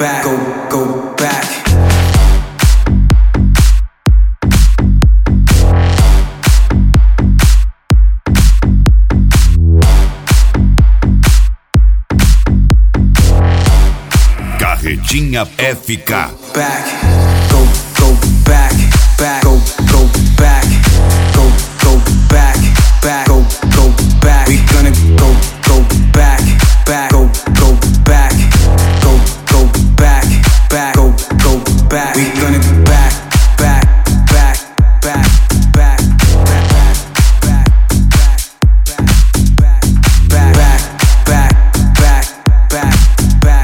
back, go back. Carretinha FK. Back, go back, back, go back, go back, back, go back. We gonna go back, back, go back, go back, back, go back. We gonna back, back, back, back, back, back, back, back, back, back, back, back.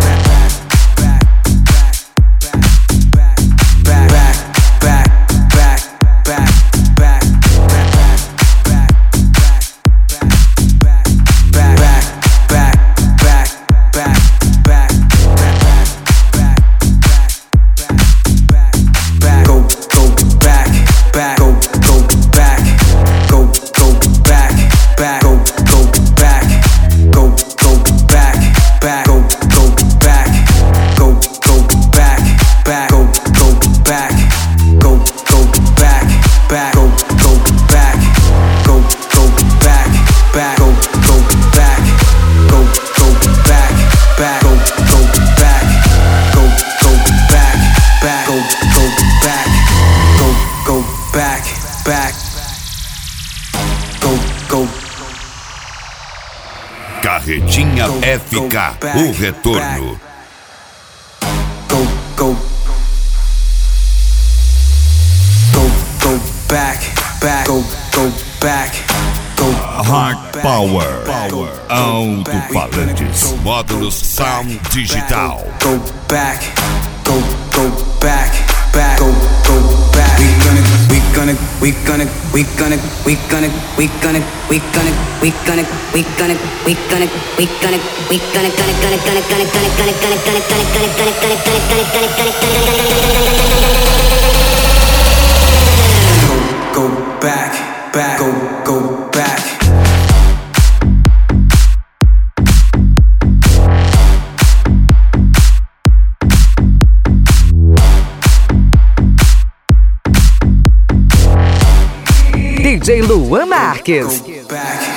Carretinha FK, o retorno. Go back, back, go back, go Hard Power, alto-falantes, módulos Sound Digital. Go back, go back, back, go back. We gonna go back, back, go back. DJ Luan Marques. Go back.